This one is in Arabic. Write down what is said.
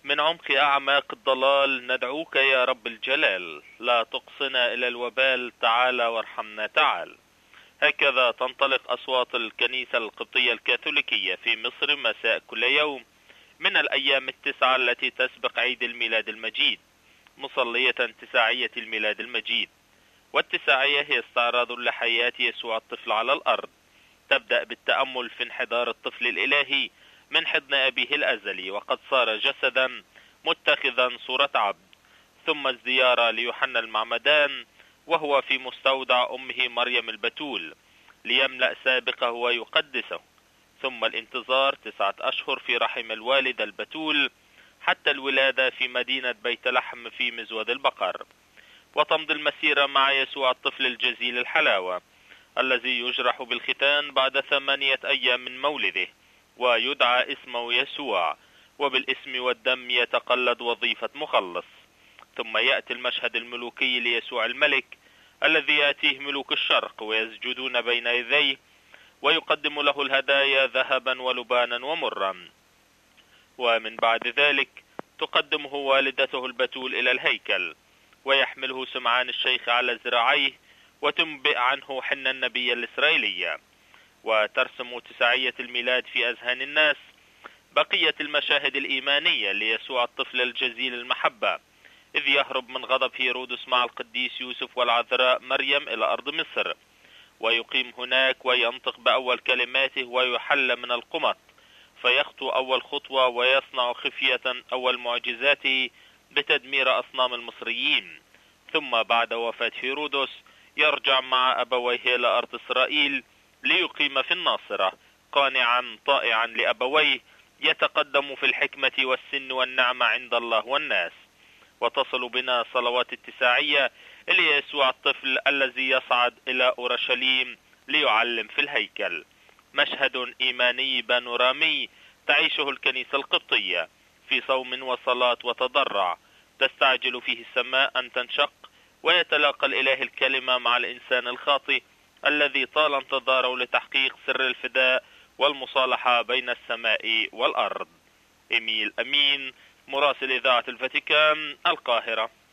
من عمق أعماق الضلال ندعوك يا رب الجلال، لا تقصنا إلى الوبال، تعالى وارحمنا تعال. هكذا تنطلق أصوات الكنيسة القبطية الكاثوليكية في مصر مساء كل يوم من الأيام التسعة التي تسبق عيد الميلاد المجيد، مصلية تساعية الميلاد المجيد. والتساعية هي استعراض لحياة يسوع الطفل على الأرض، تبدأ بالتأمل في انحدار الطفل الإلهي من حضن أبيه الأزلي وقد صار جسدا متخذا صورة عبد، ثم الزيارة ليوحنا المعمدان وهو في مستودع أمه مريم البتول ليملأ سابقه ويقدسه، ثم الانتظار 9 أشهر في رحم الوالدة البتول حتى الولادة في مدينة بيت لحم في مزود البقر، وتمضي المسيرة مع يسوع الطفل الجزيل الحلاوة الذي يجرح بالختان بعد 8 أيام من مولده ويدعى اسمه يسوع، وبالاسم والدم يتقلد وظيفة مخلص. ثم يأتي المشهد الملوكي ليسوع الملك الذي يأتيه ملوك الشرق ويسجدون بين يديه ويقدم له الهدايا ذهبا ولبانا ومرا. ومن بعد ذلك تقدمه والدته البتول إلى الهيكل ويحمله سمعان الشيخ على ذراعيه وتنبئ عنه حن النبي الإسرائيلية، وترسم تساعية الميلاد في أذهان الناس بقية المشاهد الإيمانية ليسوع الطفل الجزيل المحبة إذ يهرب من غضب هيرودس مع القديس يوسف والعذراء مريم إلى أرض مصر، ويقيم هناك وينطق بأول كلماته ويحل من القمط فيخطو أول خطوة ويصنع خفية أول معجزاته بتدمير أصنام المصريين. ثم بعد وفاة هيرودس يرجع مع أبويه إلى أرض إسرائيل ليقيم في الناصرة قانعا طائعا لأبويه، يتقدم في الحكمة والسن والنعمة عند الله والناس. وتصل بنا صلوات التساعية إلى يسوع الطفل الذي يصعد إلى أورشليم ليعلم في الهيكل، مشهد إيماني بانورامي تعيشه الكنيسة القبطية في صوم وصلاة وتضرع، تستعجل فيه السماء أن تنشق ويتلاقى الإله الكلمة مع الإنسان الخاطئ الذي طال انتظاره لتحقيق سر الفداء والمصالحة بين السماء والأرض. إيميل أمين، مراسل إذاعة الفاتيكان، القاهرة.